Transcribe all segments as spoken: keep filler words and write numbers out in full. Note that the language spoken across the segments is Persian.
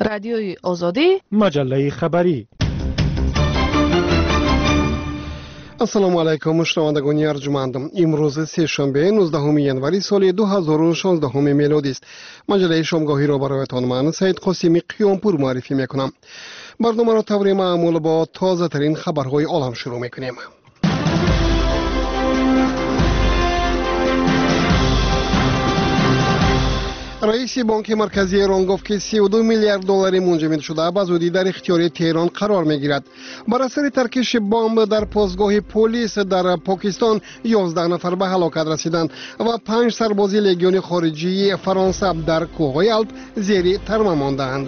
رادیوی آزادی، مجله خبری. السلام علیکم شنوندگان ارجمند. امروز سه شنبه نوزدهم ینوری سال دو هزار و شانزده میلادی است. مجله شامگاهی را برایتان من سید قاسمی قیامپور معرفی میکنم. برنامه را طور معمول با تازه ترین خبرهای عالم شروع میکنیم. رئیس بانک مرکزی ایران گفت که سی و دو میلیارد دلاری منجمد شده به زودی در اختیار تهران قرار میگیرد. بر اثر ترکش بمب در پاسگاه پلیس در پاکستان یازده نفر به هلاکت رسیدند و پنج سرباز لژیون خارجی فرانسه در کوههای آلپ زیر ترمیم ماندند.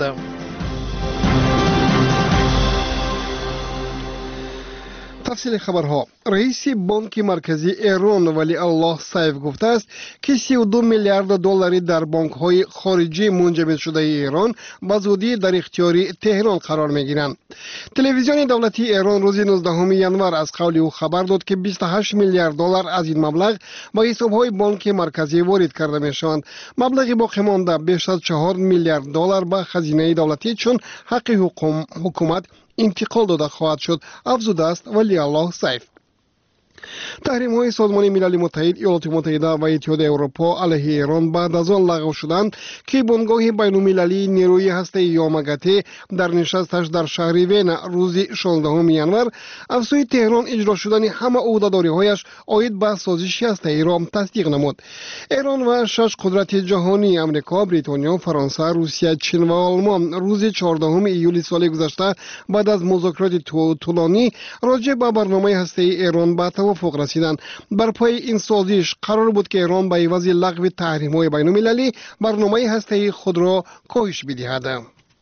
تفصیل خبرها. رئیس بانک مرکزی ایران ولی الله سیف گفته است که سی و دو میلیارد دلاری در بانک های خارجی منجمد شده ایران به زودی در اختیار تهران قرار می گیرند. تلویزیون دولتی ایران روز نوزدهم ینور از قول او خبر داد که بیست و هشت میلیارد دلار از این مبلغ به حساب های بانک مرکزی وارد کرده می شوند. مبلغ باقی مانده بیش از چهار میلیارد دلار به خزینه دولتی چون حق حکومت انتقال داده خواهد شد، افزوده است ولی الله سیف. تحریم های سازمان ملل متحد، ایالات متحده و اتحاد اروپا علیه ایران بعد از آن لغو شدند که بنگاه بین المللی نیروی هسته یاماگاتی در نشستش در شهر وین روز شانزدهم ینور افسوی تهران اجرا شدن همه عهده‌داری هایش عاید به سازش هسته ای را تصدیق نمود. ایران و شش قدرت جهانی امریکا، بریتانیا، فرانسه، روسیه، چین و آلمان روز چهاردهم ایول سال گذشته بعد از مذاکرات طولانی راجع به برنامه هسته ای ایران به توافق رسیدند. بر پای این سازش قرار بود که ایران به عوض لغو تحریم‌های بین‌المللی برنامه هسته‌ای خود را کاهش بدهد.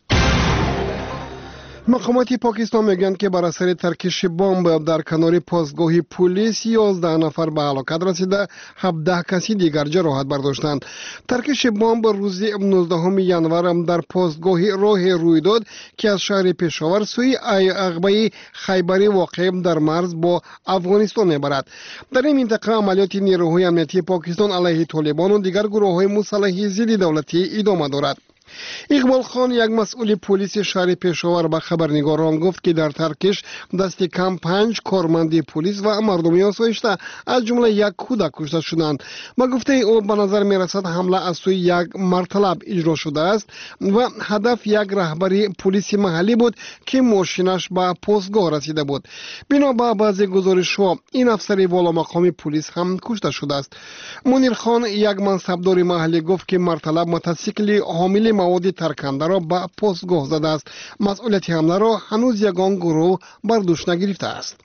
مقامات پاکستان میگویند که بر اثر ترکش بمب در کنار پاسگاه پلیس یازده نفر به هلاکت رسیده، هفده کسی دیگر جراحت برداشتند. ترکش بمب روز نوزدهم ینور در پاسگاه راه روی داد که از شهر پشاور سوی عقبه خیبری واقع در مرز با افغانستان میبرد. در این منطقه عملیات نیروهای امنیتی پاکستان علیه طالبان و دیگر گروه‌های مسلح ضد دولتی ادامه دارد. اقبال خان، یک مسئول پلیس شهر پشاور، به خبرنگاران گفت که در ترکش دست کم پنج کارمند پلیس و مردمی آسایشته از جمله یک کودک کشته شدند. با گفته او به نظر می رسد حمله از سوی یک مرطلب اجرا شده است و هدف یک رهبر پلیس محلی بود که ماشینش به پاسگاه رسیده بود. بنا به بعضی گزارش‌ها این افسر والا مقام پلیس هم کشته شده است. منیر خان، یک منصبدار محلی، گفت که مرطلب موتورسیکل حامل مواد ترکنده را به پاسگاه زده است. مسئولیت حمله را هنوز یگان گروه بر دوش نگرفته است.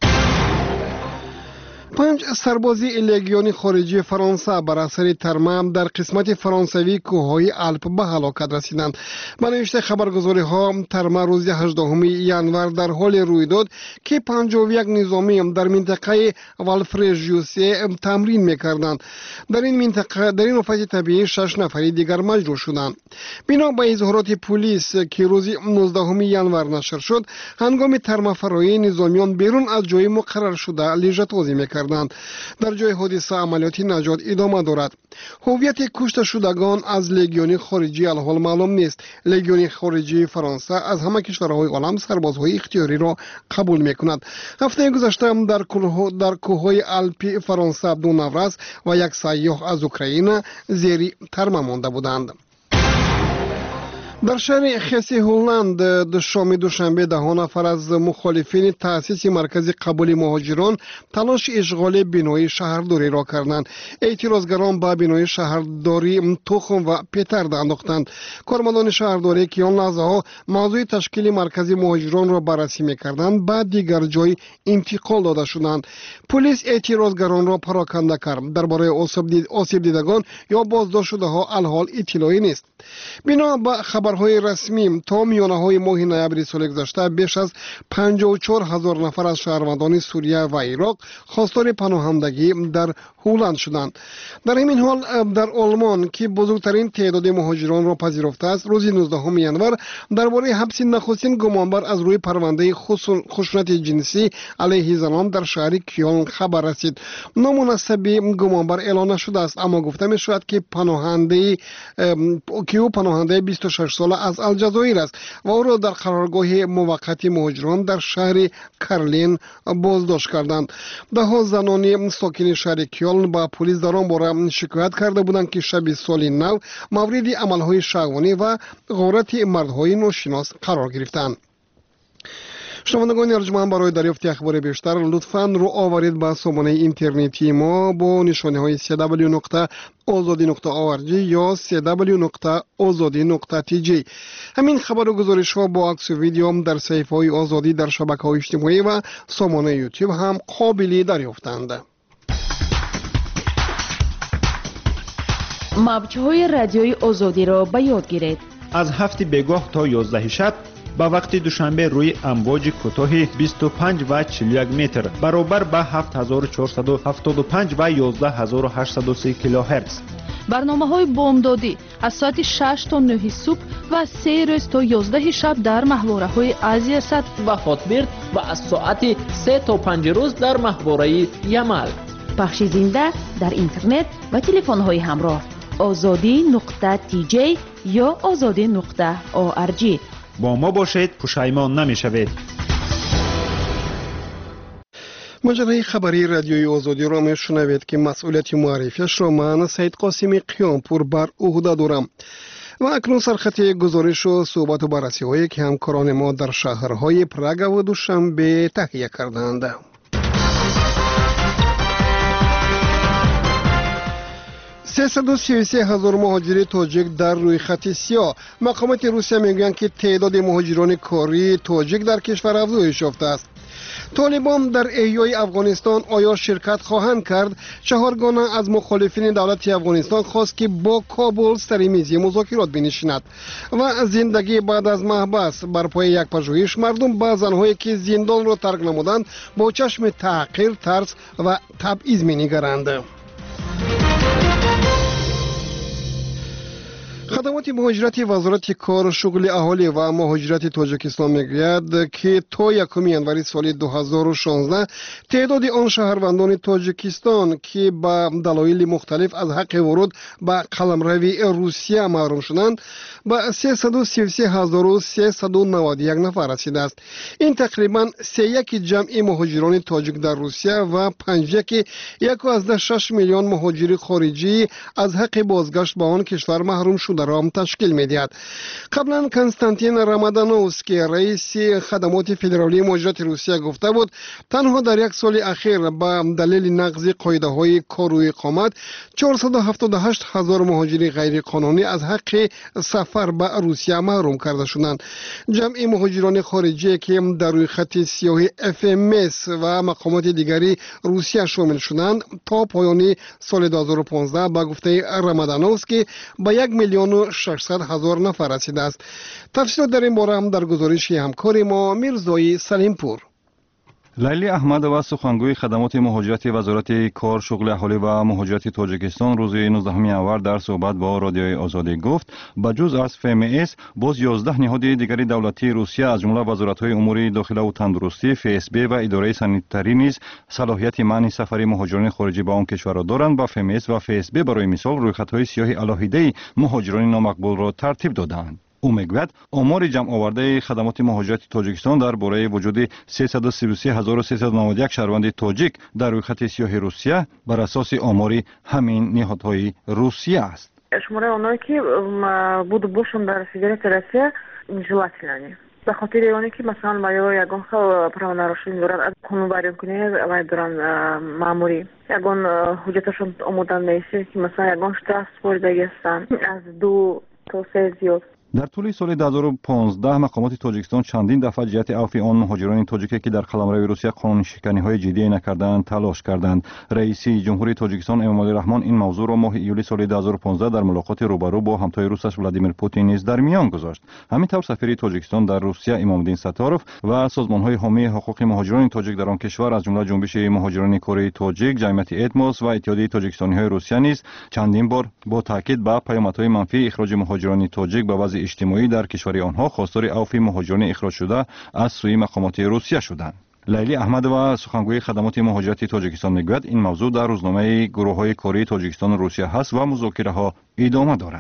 پنج سربازی لژیون خارجی فرانسه بر اثر ترمیم در قسمت فرانسوی کوههای آلپ به هلاکت رسیدند. به نوشته خبرگزاری ها، ترمیم روز هجدهم ینور در حال روی داد که پنجاه و یک نظامی در منطقه والفرژیوسه تمرین میکردند. در این منطقه در این آفت طبیعی شش نفر دیگر مجروح شدند. بنا به اظهارات پلیس که روز نوزدهم ینور نشر شد، هنگام ترمیم فراری نظامیان بیرون از جای مقرر شده لژت‌بازی میکردند. در جای حادثه عملیات نجات ادامه دارد. هویت کشته شدگان از لژیون خارجی الحال معلوم نیست. لژیون خارجی فرانسه از همه کشورهای عالم سربازهای اختیاری را قبول میکند. هفته گذشته در کوه در کوههای آلپی فرانسه دو نفر و یک سیاح از اوکراین زیر ترمیم مانده بودند. در شهر خسی هولند در شام دوشنبه ده نفر از مخالفین تأسیس مرکز قبول مهاجران تلاش اشغال بنای شهرداری را کردند. اعتراضگران به بنای شهرداری تخم و پترد انداختند. کارمندان شهرداری که آن لحظه ها موضوع تشکیل مرکز مهاجران را بررسی می‌کردند بعد دیگر جای انتقال داده شدند. پلیس اعتراضگران را پراکنده کرد. درباره آسیب دیدگان یا بازداشت شده ها الحال اطلاعی نیست. بنا به خبرهای رسمی تا میانه های ماه نوامبر سال گذشته بیش از پنجاه و چهار هزار نفر از شهروندان سوریه و عراق خواستار پناهندگی در هلند شدند. در همین حال در آلمان که بزرگترین تعداد مهاجران را پذیرفته است، روز نوزدهم ینور درباره حبس نخستین گمانبر از روی پرونده خشونت جنسی علیه زنان در شهر کیون خبر رسید. نامناسب گمانبر اعلان نشده است، اما گفته می شود که پناهنده که او پناهنده بیست و شش ساله از الجزایر است و او را در قرارگاه موقت مهاجران در شهر کرلین بازداشت کردند. ده ها زنان ساکن شهر کیلن با پلیس در آن باره شکایت کرده بودند که شب سال نو مورد عملهای شهوانی و غارت مردهای ناشناس قرار گرفتند. شنوندگان ارجمند، برای دریافت اخبار بیشتر لطفاً رو آورید به سامانه اینترنتی ما با نشانه های سی دبلیو نقطه آزادی نقطه او ار جی یا سی دبلیو نقطه آزادی نقطه تی جی. همین خبر و گزارش ها با عکس و ویدیو هم در صفحه های آزادی در شبکه‌های اجتماعی و سامانه یوتیوب هم قابل دریافتند. موج‌های رادیوی آزادی را به یاد گیرید. از هفت بگاه تا یازده شب با وقت دوشنبه روی امواج کوتاه بیست و پنج و چهل و یک متر برابر با هفت هزار و چهارصد و هفتاد و پنج و یازده هزار و هشتصد و سی کیلوهرتز. برنامه‌های بامدادی از ساعت شش تا نه صبح و سه روز تا یازده شب در ماهواره‌های آسیا صد و هاتبرد و از ساعت سه تا پنج روز در ماهواره یمل. پخش زنده در اینترنت و تلفن‌های همراه آزادی نقطه تی جی یا آزادی نقطه او ار جی. با ما باشید، پشیمان نمی‌شوید. مجره خبری رادیوی آزادی را میشنوید که مسئولیت معرفیش را من سید قاسمی قیامپور بر عهده دارم و اکنون سرخط گزارش و صحبت و بررسی هایی که همکاران ما در شهرهای پراگ و دوشنبه تهیه کردند. سیصد و سی و سه هزار مهاجر تاجیک در روی خط سیاه. مقامات روسیه میگویند که تعداد مهاجران کاری تاجیک در کشور افزایش یافته است. طالبان در احیای افغانستان آیا شرکت خواهند کرد؟ چهارگانه از مخالفین دولت افغانستان خواست که با کابل سر میز مذاکرات بنشیند. و زندگی بعد از محبس. بر پای یک پژوهش مردم با زنهایی که زندان را ترک نمودند با چشم تحقیر، ترس و تبعیض می‌نگرند. خدمات مهاجرت وزارت کار و شغل اهالی و مهاجرت تاجیکستان میگوید که تا یکم ژانویه سال دو هزار و شانزده تعداد آن شهروندان تاجیکستان که به دلایل مختلف از حق ورود به قلمروی روسیه محروم شدند به سیصد و سی و سه هزار و سیصد و نود و یک نفر رسیده است. این تقریبا سه یک جمع مهاجران تاجیک در روسیه و پنج یک یک از شش میلیون مهاجر خارجی از حق بازگشت به آن کشور محروم شده را تشکیل می‌دهد. قبلا کنستانتین رامادانوفسکی رئیس خدمات فدرالی مهاجرت روسیه گفته بود تنها در یک سال اخیر به دلیل نقض قاعده‌های کار و اقامت چهارصد و هفتاد و هشت هزار مهاجر غیر قانونی از حق سفر به روسیه محروم کرده شدند. جمع مهاجران خارجی که در روی خط سیاه اف ام اس و مقامات دیگری روسیه شامل شدند تا پایان سال دو هزار و پانزده با گفته رامادانوفسکی به یک میلیون و ششصد هزار نفر رسیده است. تفصیلات در این باره هم در گزارش همکار ما میرزای سلیمپور. لیلی احمد و سخنگوی خدمات مهاجرت وزارت کار، شغل اهالی و مهاجرت تاجیکستان روز نوزدهم آور در صحبت با رادیوی آزادی گفت به جز از اف ام اس باز یازده نهاد دیگری دولتی روسیه از جمله وزارت‌های امور داخله و تندرستی، اف اس بی و اداره سانیتاری نیز صلاحیت منع سفر مهاجران خارجی به آن کشور را دارند. با اف ام اس و اف اس بی برای مثال رویخط‌های سیاه علاهیده مهاجران نامقبول را ترتیب دادند. او میگوید آمار جمع آورده خدمات مهاجرت تاجیکستان درباره وجود سیصد و سی و سه هزار و سیصد و نود و یک شهروند تاجیک در روی خط سیاه روسیه بر اساس آمار همین نهادهای روسیه است. شماره اونایی که بود باشون در فدراسیون نجلاتلانی به خاطر اونایی که مثلا باید یگان خیلی پرونارشون دارن از قانون بیان کنه و دارن ماموری یگان حجتشون آمودن نیست که مثلا یگان شتاس بوده هستن از دو تا سه زیاد. در طول سال دو هزار و پانزده مقامات تاجیکستان چندین دفعه جهت عفو آن مهاجران تاجیکی که در قلمرو روسیه قانون شکنی‌های جدی نکردند تلاش کردند. رئیس جمهوری تاجیکستان امامعلی رحمان این موضوع را ماه ایولی سال دو هزار و پانزده در ملاقات روبرو با همتای روسش ولادیمیر پوتین نیز در میان گذاشت. همینطور سفیر تاجیکستان در روسیه امامالدین ستاروف و سازمان‌های حامی حقوق مهاجران تاجیک در آن کشور از جمله جنبش مهاجران کره تاجیک، جمعیت اتموس و اتحادیه تاجیکستانی‌های روسیه نیز چندین بار با تاکید به پیامدهای منفی اخراج مهاجران تاجیک به وضع اجتماعی در کشور آنها خواستار عفو مهاجران اخراج شده از سوی مقامات روسیه شدند. لیلی احمد و سخنگوی خدمات مهاجرت تاجیکستان میگوید این موضوع در روزنامه گروه‌های کاری تاجیکستان و روسیه هست و مذاکره‌ها ادامه دارند.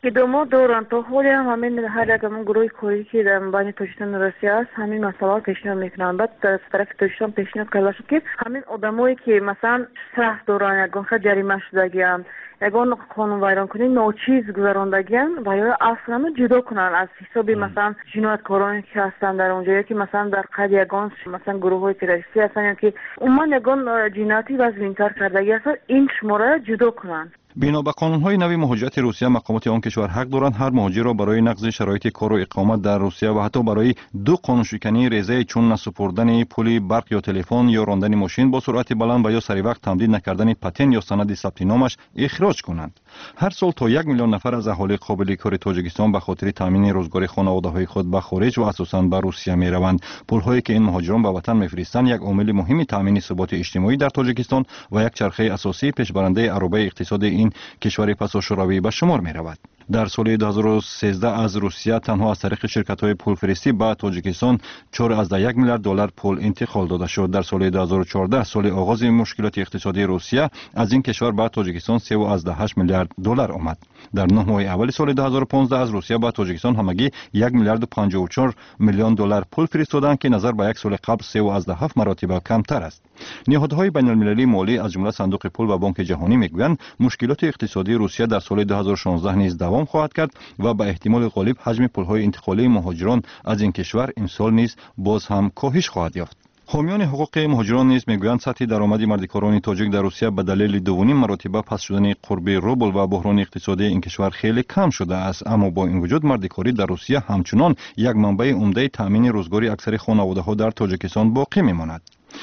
ادامه دارن. تا حالی هم همین هر یک همون گروه کاری که در بین تاجیکستان و روسیه است همین مسئله پیشنهاد میکنن. بعد از طرف تاجیکستان پیشنهاد کرده شد که همین آدمایی که مثلا شهر دارن یگان خیلی جریمه شدگیان یگان قانون ویران کنی ناچیز گذراندگیان و یا اصلا جدا کنن از حساب مثلا جنایتکارانی که هستن در اونجا، یا که مثلا در قید یگان مثلا گروه های تروریستی هستن یا که عموما یگان جنایتی وزن‌تر کردگی هستن، این شماره جدا کنن. بنا به قانون‌های نوی مهاجرت روسیه مقامات آن کشور حق دارند هر مهاجر را برای نقض شرایط کار و اقامت در روسیه و حتی برای دو قانونشکنی ریزه چون نسپردن پول برق یا تلفن یا راندن ماشین با سرعت بلند و یا سری وقت تمدید نکردن پتن یا سند ثبت نامش اخراج کنند. هر سال تا یک میلیون نفر از اهالی قابل کار تاجیکستان به خاطر تامین روزگار خانواده‌های خود به خارج و اساساً به روسیه می‌روند. پول‌هایی که این مهاجران به وطن می‌فرستند یک عامل مهم تامین ثبات اجتماعی در تاجیکستان و یک چرخه اساسی پیشبرنده عروبه اقتصاد این کشور پسا شوروی به شمار می رود. در سال دو هزار و سیزده از روسیه تنها از طریق شرکت‌های پولفرستی به تاجیکستان چهار ممیز یک میلیارد دلار پول انتقال داده شد. در سال دو هزار و چهارده سال آغاز مشکلات اقتصادی روسیه از این کشور به تاجیکستان سه و هشت میلیارد دلار آمد. در نه ماه اول سال دو هزار و پانزده از روسیه به تاجیکستان همگی یک میلیارد و پنجاه و چهار میلیون دلار پول فرستادند که نظر به یک سال قبل سه و هفت مراتب کمتر است. نهادهای بین المللی مالی از جمله صندوق پول و بانک جهانی میگویند مشکلات اقتصادی روسیه در سال دو هزار و شانزده نیز دوام خواهد کرد و به احتمال غالب حجم پولهای انتقالی مهاجران از این کشور امسال نیز باز هم کاهش خواهد یافت. حامیان حقوق مهاجران نیز میگویند سطح درآمد مردکاران تاجیک در روسیه به دلیل دوونیم مراتب پس شدن قرب روبل و بحران اقتصادی این کشور خیلی کم شده است، اما با این وجود مردکاری در روسیه همچنان یک منبع عمده تامین روزگاری اکثر خانواده‌ها در تاجیکستان باقی میماند.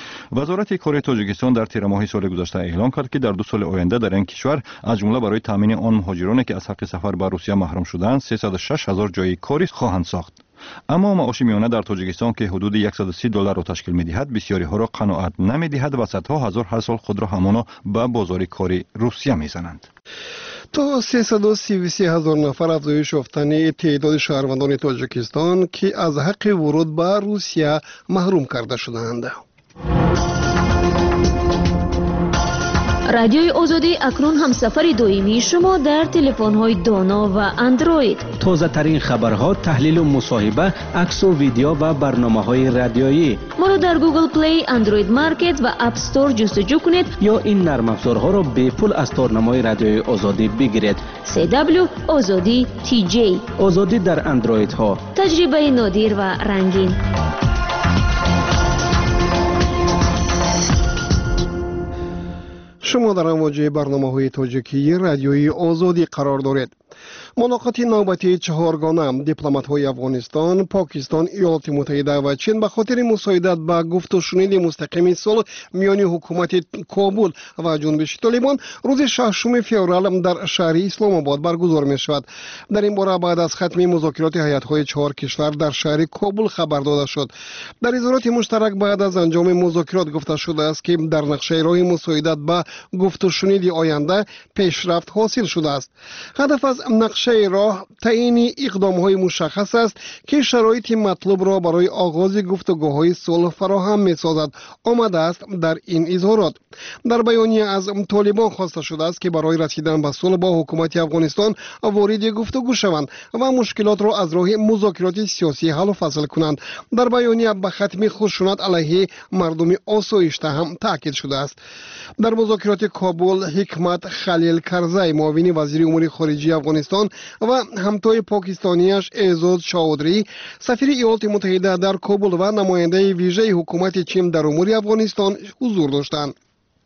وزارت کار تاجیکستان در تیر ماه سال گذشته اعلام کرد که در دو سال آینده در این کشور از جمله برای تامین آن مهاجرانی که از حق سفر به روسیه محروم شدند سیصد و شش هزار جای کاری خواهند ساخت. اما معاش میانه در تاجیکستان که حدود صد و سی دلار را تشکیل می‌دهد بسیاری ها را قناعت نمی‌دهد و صدها هزار هر سال خود را همانا به بازار کاری روسیه می‌زنند. تا سیصد و سی و سه هزار نفر افزایش یافتن تعداد شهروندان تاجیکستان که از حق ورود به روسیه محروم کرده شدند. رادیوی آزادی اکنون همسفر دائمی شما در تلفن‌های دانا و اندروید. تازه ترین خبرها، تحلیل و مصاحبه، عکس و ویدیو و برنامه‌های رادیویی. ما را در گوگل پلی، اندروید مارکت و اپ استور جستجو کنید یا این نرم افزارها را به پول از تارنمای رادیوی آزادی بگیرید. سی دبلیو آزادی تی جی. آزادی در اندروید ها. تجربه نادر و رنگین. شما در امواج برنامه‌های تاجیکی رادیوی آزادی قرار دارید. ملاقات نوبتی چهارگانه دیپلمات‌های افغانستان، پاکستان، ایالات متحده و چین به خاطر مساعدت به گفت و شنود مستقیم صلح میان حکومت کابل و جنبش طالبان روز ششم فوریه در شهر اسلام آباد برگزار می شود. در این باره بعد از ختم مذاکرات هیئت‌های چهار کشور در شهر کابل خبر داده شد. در اظهارات مشترک بعد از انجام مذاکرات گفته شده است که در نقشه راه مساعدت به گفت و شنود آینده پیشرفت حاصل شده است. هدف از نقشه راه تعیین اقدام‌های مشخص است که شرایط مطلوب را برای آغاز گفتگوهای صلح فراهم می‌سازد آمده است. در این اظهارات در بیانیه از طالبان خواسته شده است که برای رسیدن به صلح با حکومت افغانستان وارد گفتگو شوند و مشکلات را از راه مذاکرات سیاسی حل و فصل کنند. در بیانیه به ختم خشونت علیه مردم آسایشته هم تاکید شده است. در مذاکرات کابل حکمت خلیل کرزی معاون وزیر امور خارجه افغانستان و همتای پاکستانیش اعزاز چاودری سفیر ایالات متحده در کابل و نماینده ویژه حکومت چین در امور افغانستان حضور داشتند.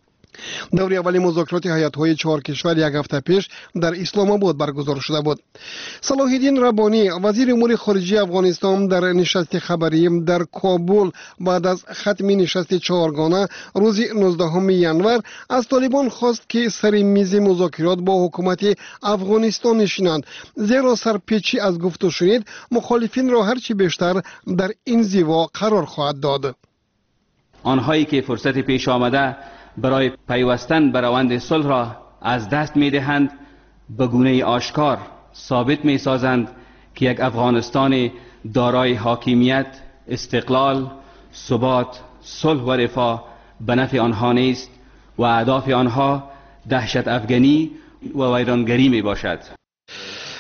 دور اول مذاکرات هیئت‌های چهار کشور یک هفته پیش در اسلام آباد برگزار شده بود. صلاح الدین ربانی وزیر امور خارجه افغانستان در نشست خبری در کابل بعد از ختم نشست چهارگانه روز نوزدهم ژانویه از طالبان خواست که سر میز مذاکرات با حکومت افغانستان نشینند، زیرا سرپیچی از گفت و شنید مخالفین را هرچی بیشتر در این زیوا قرار خواهد داد. آنهایی که فرصت پیش آمده برای پیوستن به روند صلح را از دست می دهند به گونه آشکار ثابت می سازند که یک افغانستان دارای حاکمیت، استقلال، ثبات، صلح و رفاه به نفع آنها نیست و اهداف آنها دهشت افغانی و ویرانگری می باشد.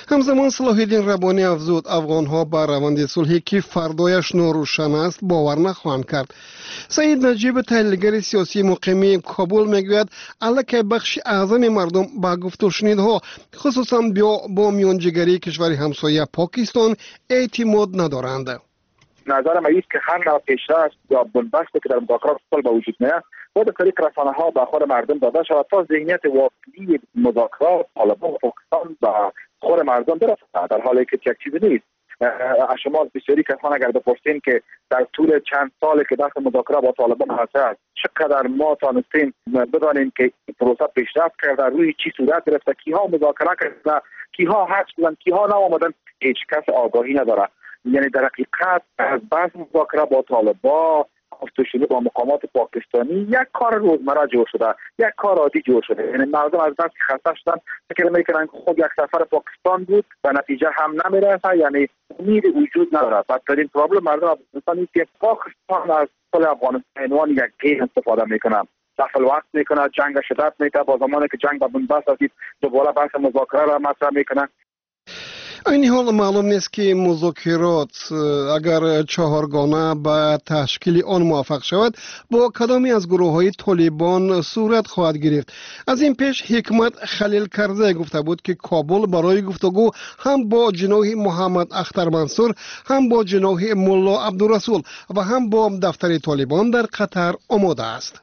همزمان صلاح‌الدین ربانی افزود افغان‌ها به روند صلحی که فردایش ناروشن است باور نخواهند کرد. سعید نجیب تحلیلگر سیاسی مقیم کابل میگوید الکی بخش اعظم مردم با گفت و شنیدها خصوصا با میانجیگری کشور همسایه پاکستان اعتماد ندارند. نظر من است که هر نوع پیشرفت یا بنبستی که در مذاکرات صلح به وجود میاد باید طریق رسانه ها به خود مردم داده شود تا ذهنیت واقعی مذاکرات طالبان و پاکستان به خود مردم برسد، در حالی که یک چیزی نیست. شما از بسیاری کسان اگر بپرسین که در طول چند سالی که دست مذاکره با طالبان هست چقدر ما تانستیم بدانیم که پروسه پیشرفت کرده، روی چی صورت گرفته، کیها مذاکره کرده، کیها حذف شدن، کیها نآمدن، هیچ کس آگاهی نداره. یعنی در حقیقت از بحث مذاکره با طالبان گفتگو با مقامات پاکستانی یک کار روزمره جور شده، یک کار عادی جور شده. یعنی مردم از بس خسته شدن فکر میکنن که خود یک سفر پاکستان بود و نتیجه هم نمیرسه، یعنی امید وجود نداره. بدترین پرابلم مردم افغانستان است که پاکستان از صلح افغانستان عنوان یک گیم استفاده میکنه، دفع وقت میکنه، جنگ شدت میده، با زمانی که جنگ به بنبست رسید دوباره بحث مذاکره را مطرح میکنه. این حال معلوم نیست که مذاکرات اگر چهارگانه به تشکیل آن موفق شود با کدامی از گروه های طالبان صورت خواهد گرفت. از این پیش حکمت خلیل کرزی گفته بود که کابل برای گفتگو هم با جناح محمد اختر منصور، هم با جناح ملا عبدالرسول و هم با دفتر طالبان در قطر آماده است.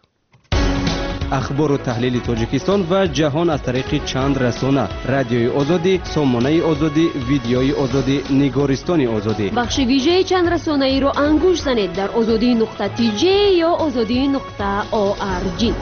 اخبار و تحلیل تاجیکستان و جهان از طریق چند رسانه: رادیوی آزادی، سامانه آزادی، ویدیوی آزادی، نگارستان آزادی. بخش ویژه چند رسانه ای را انگوش زنید در آزادی نقطه تی جی یا آزادی نقطه او آر جی.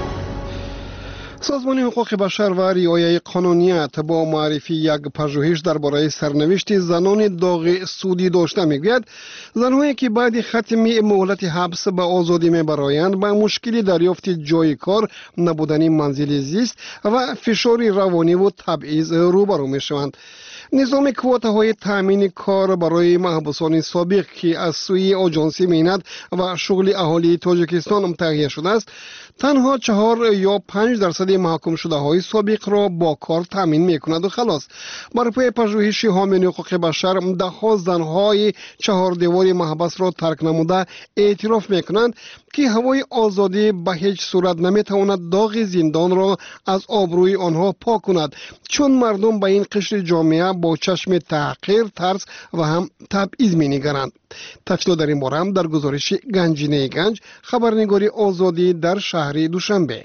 سازمان حقوق بشر و رعایت قانونیت با معرفی یک پژوهش درباره سرنوشت زنان داغ سودی داشته میگوید زنهایی که بعد ختم مهلت حبس به آزادی میبرایند با مشکلی دریافت جای کار، نبودن منزل زیست و فشار روانی و تبعیض روبرو میشوند. نظام کوتا های تامین کار برای محبوسان سابق که از سوی آژانس مهنت و شغل اهالی تاجیکستان تهیه شده است تنها چهار یا پنج درصد محکوم شده های سابق را با کار تامین می کند و خلاص. بر پای پژوهش حامیان حقوق بشر ده ها زنهای چهار دیوار محبس را ترک نموده اعتراف می کنند که هوای آزادی به هیچ صورت نمی تواند داغ زندان را از آبروی آنها پاک کند، چون مردم به این قشر جامعه با چشم تحقیر، ترس و هم تبعیض می نگرند. تفصیل در این باره هم در گزارش گنجینه گنج خبرنگاری آزادی در شهر دوشنبه.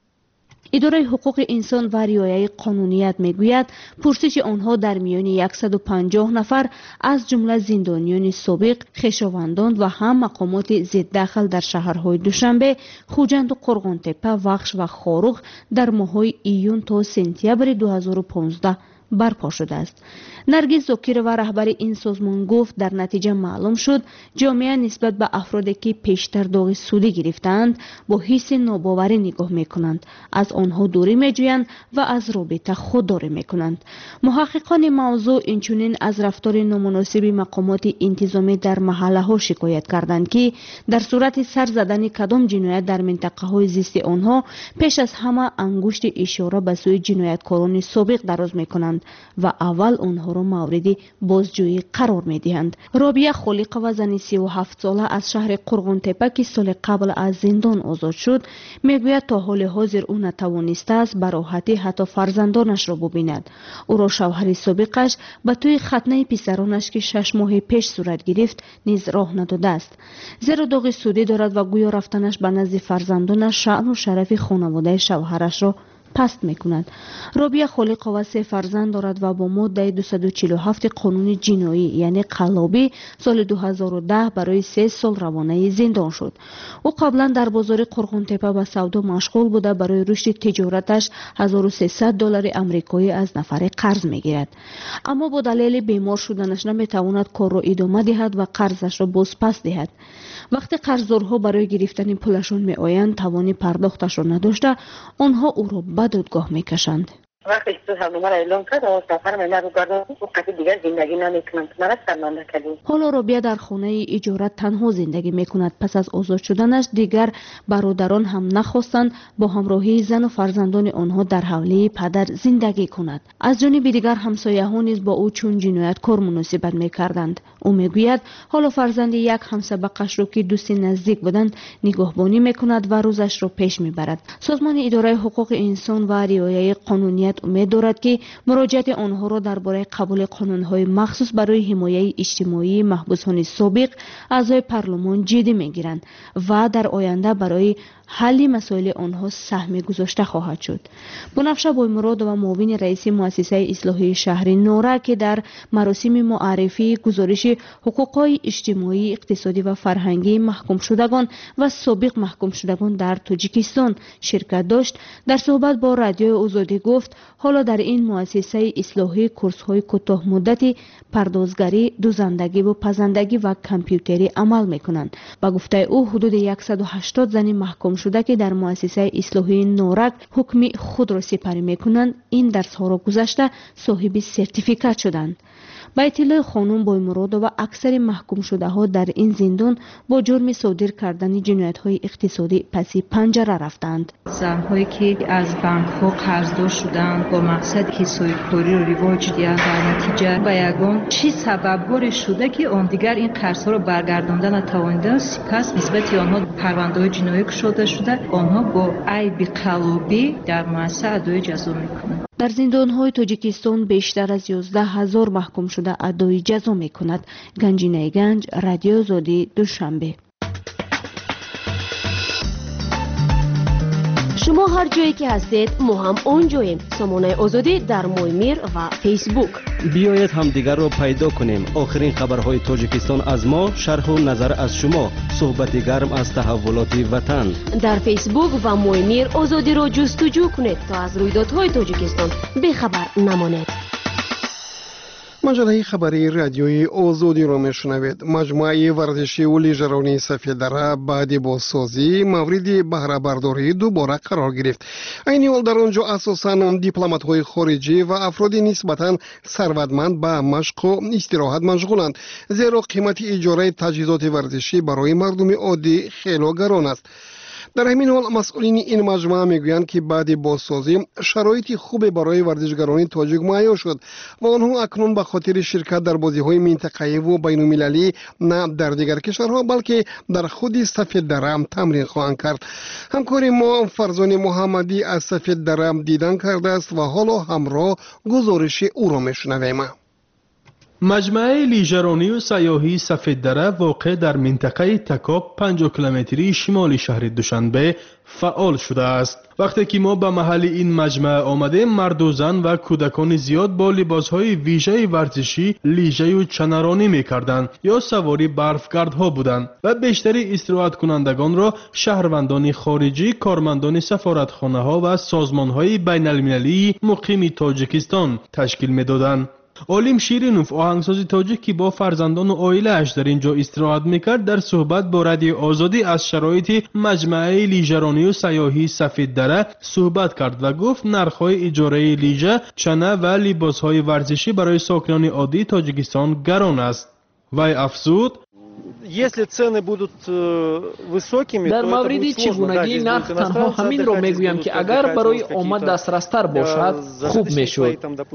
اداره حقوق انسان و رعایت قانونیت میگوید پرسش آنها در میان صد و پنجاه نفر از جمله زندانیان سابق، خویشاوندان و هم مقامات ضد دخل در شهرهای دوشنبه، خوجند و قرغانتپه، وخش و خاروخ در ماه‌های ایون تا سپتامبر دو هزار و پانزده برپا شده است. نرگس زاکر و رهبر این سازمان گفت در نتیجه معلوم شد جامعه نسبت به افرادی که پیشتر داغ سودی گرفتند با حس ناباوری نگاه میکنند، از آنها دوری میجویند و از رابطه خودداری میکنند. محققان موضوع اینچنین از رفتار نامناسب مقامات انتظامی در محله ها شکایت کردند که در صورت سر زدن کدام جنایت در منطقه های زیست آنها پیش از همه انگشت اشاره به سوی جنایتکاران سابق دراز میکنند و اول آنها را مورد بازجویی قرار میدهند. رابعه خالق و زن سی و هفت ساله از شهر قرغانتپه که سال قبل از زندان آزاد شد میگوید تا حال حاضر او نتوانسته است به راحتی حتی فرزندانش را ببیند. او را شوهر سابقش به توی ختنه پسرانش که شش ماه پیش صورت گرفت نیز راه نداده است، زیرا داغ سودی دارد و گویا رفتنش به نزد فرزندانش شأن و شرف خانواده شوهرش را پست میکند. رابعه خالق و سه فرزند دارد و با ماده دویست و چهل و هفت قانون جنایی یعنی قلابی سال دو هزار و ده برای سه سال روانه زندان شد. او قبلا در بازار قرغانتپه به سودا مشغول بوده، برای رشد تجارتش هزار و سیصد دلار آمریکایی از نفر قرض میگیرد، اما با دلیل بیمار شدنش نمیتواند کار را ادامه دهد و قرضش را باز پس دهد. وقتی قرضدارها برای گرفتن پولشون می آیند توان پرداختش را نداشته، آنها او را به دادگاه می کشند. وقتی که برنامه را اعلام کرد و سفر من رو گردان وقتی دیگر زندگی نمیکنم من سرمنده کردیم. حالا رابعه در خانه اجارت تنها زندگی میکند. پس از آزاد شدنش دیگر برادران هم نخواستند با همراهی زن و فرزندان آنها در حوله پدر زندگی کند. از جانب دیگر همسایه‌ها نیز با او چون جنایتکار مناسبت میکردند. او میگوید حالا فرزند یک همسبقش را که دوست نزدیک بودند نگهبانی میکند و روزش را پیش میبرد. سازمان اداره حقوق انسان و رعایت قانونیت امید دارد که مراجعت آنها را درباره قبول قانون‌های مخصوص برای حمایت اجتماعی محبوسان سابق اعضای پارلمان جدی میگیرند و در آینده برای حل مسائل آنها سهم گذاشته خواهد شد. بنفشه بویمراد و معاون رئیس مؤسسه اصلاحی شهری نورا که در مراسم معرفی گزارش حقوق‌های اجتماعی، اقتصادی و فرهنگی محکوم شدگان و سابق محکوم شدگان در تاجیکستان شرکت داشت، در صحبت با رادیوی آزادی گفت حالا در این مؤسسه اصلاحی کورس‌های کوتاه مدتی پردازگری، دوزندگی و پزندگی و کامپیوتری عمل می‌کنند. با گفته او حدود صد و هشتاد زن محکوم شده که در مؤسسه اصلاحی نورک حکم خود را سپری می‌کنند این درس‌ها را گذشته صاحب سرتیفیکات شدند. با اطلاع خانم بویمراد و اکثر محکوم شده ها در این زندان با جرم صادر کردن جنایت های اقتصادی پسی پنجره رفتند. زنهایی که از بانک ها قرضدار شدند با مقصد که سویکاری را رواج دهند در نتیجه به یگان چی سببگار شده که آن دیگر این قرض ها را برگردانده نتوانیدند، سپس نسبت آنها پرونده های جنایی گشوده شده آنها با عیب قلابی در مؤسسه ادای جزا میکنند. در زندان‌های تاجیکستان بیشتر از یازده هزار محکوم شده ادای جزا می‌کند. گنجینه گنج، رادیو آزادی، دوشنبه. شما هر جایی که هستید ما هم اونجاییم. سامانه آزادی در مویمیر و فیسبوک. بیایید همدیگر را پیدا کنیم. آخرین خبرهای تاجیکستان از ما، شرح و نظر از شما، صحبت گرم از تحولات وطن. در فیسبوک و مویمیر آزادی را جستجو کنید تا از رویدادهای تاجیکستان بیخبر نمانید. مجله خبری رادیوی آزادی را میشنوید. مجموعه ورزشی و لیژرانی سفید دره بعد بازسازی مورد بهره برداری دوباره قرار گرفت. این حال در آنجا اساساً دیپلمات های خارجی و افرادی نسبتاً ثروتمند به مشق و استراحت مشغولند، زیرا قیمت اجاره تجهیزات ورزشی برای مردم عادی خیلی گران است. در همین حال مسئولین این مجموعه میگویند که بعد بازسازی شرایط خوب برای ورزشکاران تاجیک مهیا شد و آنها اکنون به خاطر شرکت در بازی‌های منطقه‌ای و بین‌المللی نه در دیگر کشورها بلکه در خود سفید دره تمرین خواهند کرد. همکار ما فرزان محمدی از سفید دره دیدن کرده است و حالا همراه گزارش او را میشنویم. مجمع لیژرانی و سیاحی سفید دره واقع در منطقه تکاب پنجاه کیلومتری شمال شهر دوشنبه فعال شده است. وقتی که ما به محل این مجمع آمده، مرد و زن و کودکان زیاد با لباسهای ویژه ورزشی لیژه و چنرانی می‌کردند یا سواری برفگردها بودند و بیشتری استراحت کنندگان را شهروندان خارجی، کارمندان سفارتخانه‌ها و سازمان‌های بین‌المللی مقیم تاجیکستان تشکیل می‌دادند. عالم شیرینوف آهنگساز تاجیک که با فرزندان و عائله‌اش در اینجا استراحت میکرد در صحبت با رادیو آزادی از شرایط مجمع لیژرانی و سیاحی سفید دره صحبت کرد و گفت نرخ‌های اجاره لیژه، چنه و لباس‌های ورزشی برای ساکنان عادی تاجیکستان گران است. وی افزود: если цены будут высокими, در مورد چگونگی نرخ تنها همین رو میگویم که اگر برای آمد دسترستر باشد خوب میشود.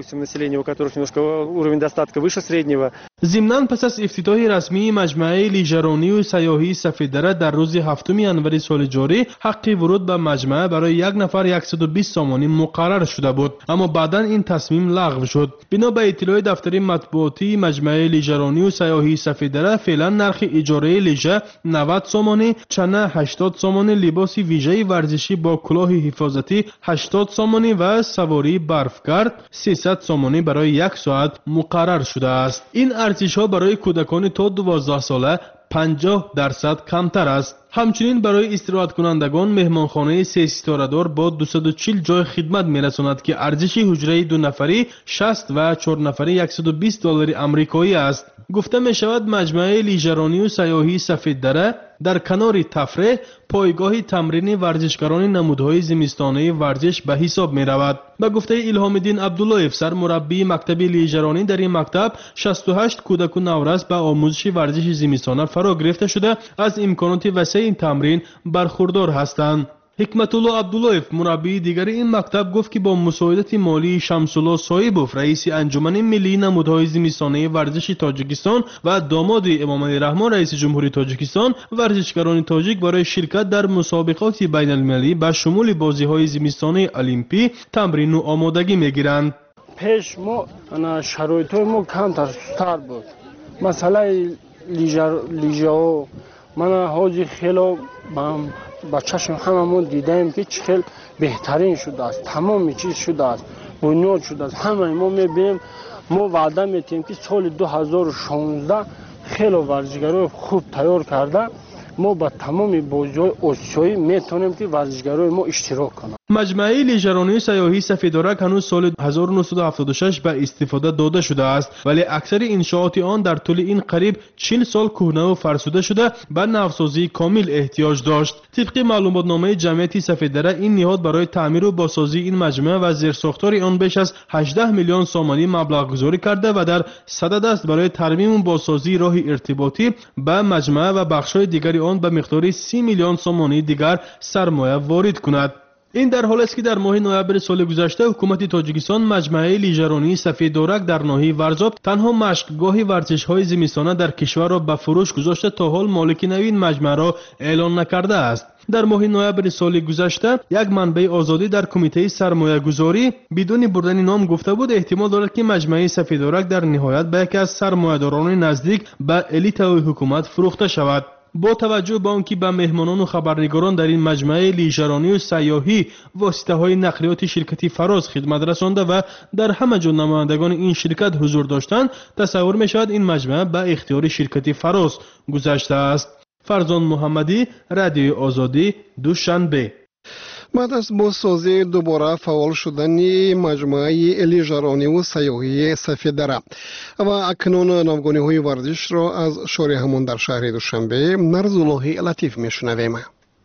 ضمناً پس از افتتاح رسمی مجمع لیژرانی و سیاحی سفید دره در روز هفتم ژانویه سال جاری حق ورود به مجمع برای یک نفر صد و بیست سامانی مقرر شده بود، اما بعداً این تصمیم لغو شد. بنا به اطلاع دفتر مطبوعاتی مجمع لیژرانی و سیاحی سفید دره فعلا نرخ اجاره لیژه نود سامانی، چنه هشتاد سامانی، لباس ویژه ورزشی با کلاه حفاظتی هشتاد سامانی و سواری برفگرد سیصد سامانی برای یک ساعت مقرر شده است. این ارزش ها برای کودکان تا دوازده ساله پنجاه درصد کمتر است. همچنین برای استراحت کنندگان مهمانخانه سه ستاره دار با دویست و چهل جای خدمت میرساند که ارزش حجره دو نفری شصت و چهار نفری صد و بیست دلار آمریکایی است. گفته می شود مجمع لیژرانی و سیاحی سفید دره در کنار تفریح پایگاه تمرین ورزشکاران نمودهای زمستانه ورزش به حساب می رود. به گفته الهام الدین عبداللهیف سرمربی مکتب لیژرانی در این مکتب شصت و هشت کودک و نورس به آموزش ورزش زمستانه فرا گرفته شده از امکانات وسیع این تمرین برخوردار هستند. حکمت الله عبداللهیف مربی دیگر این مکتب گفت که با مساعدت مالی شمس الله صایبوف رئیس انجمن ملی نمودهای زمستانه ورزش تاجیکستان و داماد امام علی رحمان رئیس جمهوری تاجیکستان ورزشکاران تاجیک برای شرکت در مسابقات بین المللی به شمول بازی‌های زمستانه المپی تمرین و آمادگی می‌گیرند. پیش ما شرایط‌های ما کمتر سست‌تر بود. مثلا لیژر لیژا من حاجی خیلی با چشم هممون دیدیم که چه بهترین شده است، تمام چیز شده است، بنیاد شده است. همه ما میبینیم، ما وعده میتیم که سال دو هزار و شانزده خیلی ورزشکارای خوب تیار کرده ما با تمام بازی‌های آسیایی میتونیم که ورزشکارای ما اشتراک کنند. مجمع لیژرانی سیاحی سفیدارک هنوز سال هزار و نهصد و هفتاد و شش به استفاده داده شده است، ولی اکثر انشاءات آن در طول این قریب چهل سال کهنه و فرسوده شده به نوسازی کامل احتیاج داشت. طبق معلوماتنامه جمعیت سفیددره این نهاد برای تعمیر و بازسازی این مجمع و زیرساختار آن بیش از هجده میلیون سومانی مبلغ گذاری کرده و در صدد است برای ترمیم و بازسازی راه ارتباطی به مجمع و بخش‌های دیگر آن به مقدار سی میلیون سومانی دیگر سرمایه وارد کند. این در حالی است که در ماه نوامبر سال گذشته حکومت تاجیکستان مجمع لیژرانی سفیدارک در ناحیه ورزاب تنها مشقگاه ورزش‌های زمستانه در کشور را به فروش گذاشته تا حال مالک نوین مجمع را اعلان نکرده است. در ماه نوامبر سال گذشته یک منبع آزادی در کمیته سرمایه گذاری بدون بردن نام گفته بود احتمال دارد که مجمع سفیدارک در نهایت به یکی از سرمایه‌داران نزدیک به الیت حکومت فروخته شود. با توجه به آنکه به مهمانان و خبرنگاران در این مجمع لیژرانی و سیاحی واسطه های نقلیات شرکتی فراز خدمت رسانده و در همه جا نمایندگان این شرکت حضور داشتند، تصور می شود این مجمع به اختیار شرکتی فراز گذشته است. فرزان محمدی، رادیوی آزادی، دوشنبه. بعد از بازسازی دوباره فعال شدن مجموعه لیژرانی و سیاحی سفیددره و اکنون ناوگانی‌های ورزش را از شارع همان در شهر دوشنبه نرزالله لطیف میشنویم.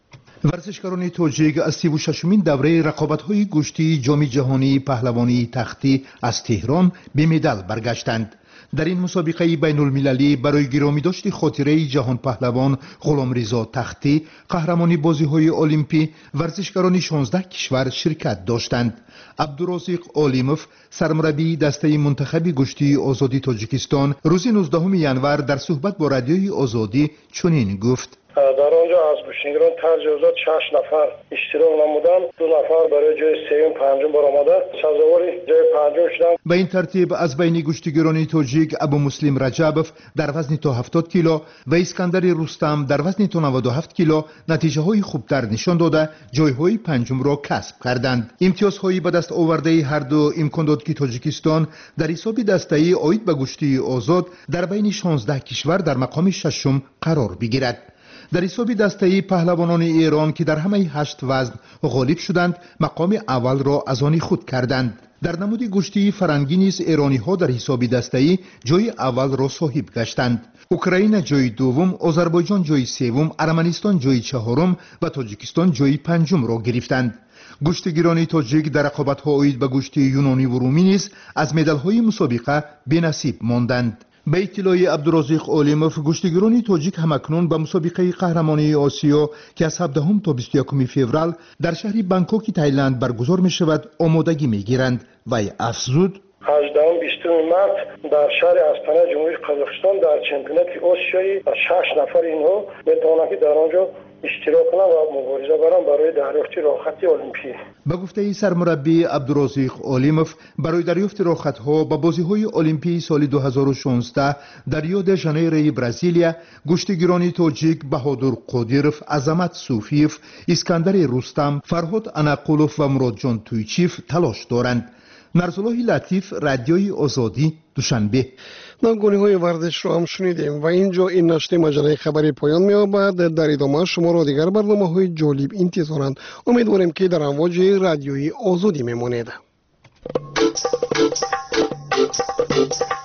ورزشکاران تاجیک از سی و ششمین دوره رقابت‌های گشتی جام جهانی پهلوانی تختی از تهران به مدال برگشتند. در این مسابقه بین المللی برای گرامی داشت خاطره جهان پهلوان غلامرضا تختی قهرمانی بازی‌های المپی ورزشکاران شانزده کشور شرکت داشتند. عبدالرازق عالیموف سرمربی دسته منتخب گشتی آزادی تاجیکستان روز نوزدهم ینور در صحبت با رادیوی آزادی چنین گفت: در آنجا از گشتیگران تجاوزات شش نفر اشتراک نمودند، دو نفر برای جای سوم پنجم برآمده سزاوار جای پنجم شدند. به این ترتیب از بین گشتیگران تاجیک ابو مسلم رجبوف در وزن تا هفتاد کیلو و اسکندر رستم در وزن تا نود و هفت کیلو نتیجه های خوبتر نشان داده جای های پنجم را کسب کردند. امتیازهایی به دست آورده هر دو امکان داد که تاجیکستان در حساب دسته‌ای آید به گشتی آزاد در بین شانزده کشور در مقام ششم قرار بگیرد. در حساب دسته پهلوانان ایران که در همه هشت وزن غالب شدند مقام اول را از آن خود کردند. در نمود گشتی فرنگی نیز ایرانی ها در حساب دسته جای اول را صاحب گشتند. اوکراین جای دوم، آذربایجان جای سوم، ارمنستان جای چهارم و تاجیکستان جای پنجم را گرفتند. گشتیگران تاجیک در رقابت‌ها آید به گشتی یونانی و رومی نیز از مدال‌های مسابقه بی‌نصیب ماندند. به اطلاع عبدالرازق عالیموف گشتیگران تاجیک همکنون به مسابقه قهرمانی آسیا که از هفدهم تا بیست و یکم فوریه در شهر بانکوک تایلند برگزار می شود آمادگی می گیرند و افزود: هجدهم بیستم مارس در شهر استانه جمهوری قزاقستان در چمپیونات آسیایی شش نفر اینها میتوانند که در آنجا اشتراک کنند و مبارزه برند برای دریافت راحتی المپی. به گفته سرمربی عبدالرازق عالیموف برای دریافت راحت‌ها به بازی‌های المپی سال دو هزار و شانزده در ریو د ژانیرو برزیلیا گشتیگران تاجیک بهادر قادیروف، عظمت صوفیف، اسکندر رستم، فرهاد اناقولوف و مراد جان تویچیف تلاش دارند. نرزالله لطیف، رادیوی آزادی، دوشنبه. ناوگانی‌های ورزش رو هم شنیدیم و اینجا این نشر مجله خبری پایان می‌یابد. در ادامه شما را دیگر برنامه‌های جالب انتظارند. امیدواریم که در امواج رادیوی آزادی میمانید.